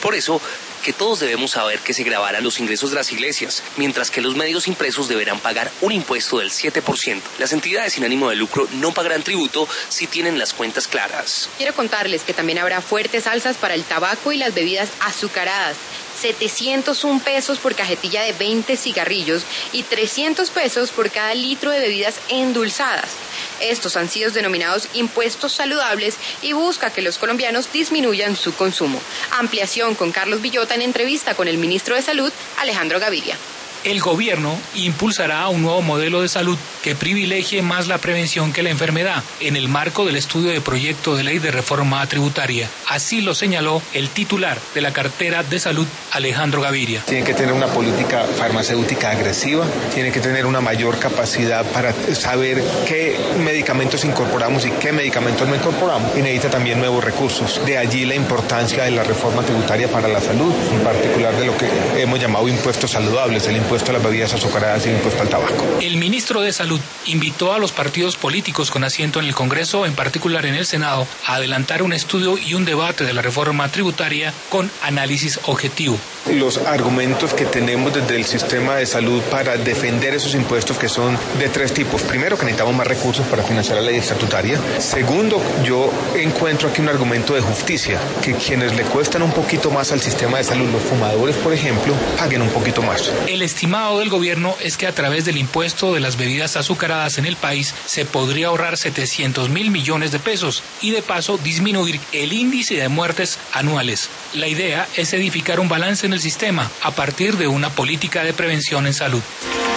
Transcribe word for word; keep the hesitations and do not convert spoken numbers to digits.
por eso que todos debemos saber que se grabarán los ingresos de las iglesias, mientras que los medios impresos deberán pagar un impuesto del siete por ciento. Las entidades sin ánimo de lucro no pagarán tributo si tienen las cuentas claras. Quiero contarles que también habrá fuertes alzas para el tabaco y las bebidas azucaradas. setecientos un pesos por cajetilla de veinte cigarrillos y trescientos pesos por cada litro de bebidas endulzadas. Estos han sido denominados impuestos saludables y busca que los colombianos disminuyan su consumo. Ampliación con Carlos Villota en entrevista con el ministro de Salud, Alejandro Gaviria. El gobierno impulsará un nuevo modelo de salud que privilegie más la prevención que la enfermedad en el marco del estudio de proyecto de ley de reforma tributaria. Así lo señaló el titular de la cartera de salud, Alejandro Gaviria. Tiene que tener una política farmacéutica agresiva, tiene que tener una mayor capacidad para saber qué medicamentos incorporamos y qué medicamentos no incorporamos, y necesita también nuevos recursos. De allí la importancia de la reforma tributaria para la salud, en particular de lo que hemos llamado impuestos saludables, el impuesto a las bebidas azucaradas y el impuesto al tabaco. El ministro de Salud invitó a los partidos políticos con asiento en el Congreso, en particular en el Senado, a adelantar un estudio y un debate de la reforma tributaria con análisis objetivo. Los argumentos que tenemos desde el sistema de salud para defender esos impuestos, que son de tres tipos. Primero, que necesitamos más recursos para financiar la ley estatutaria. Segundo, yo encuentro aquí un argumento de justicia, que quienes le cuestan un poquito más al sistema de salud, los fumadores, por ejemplo, paguen un poquito más. El estimado del gobierno es que a través del impuesto de las bebidas azucaradas en el país se podría ahorrar setecientos mil millones de pesos y de paso disminuir el índice de muertes anuales. La idea es edificar un balance en el sistema a partir de una política de prevención en salud.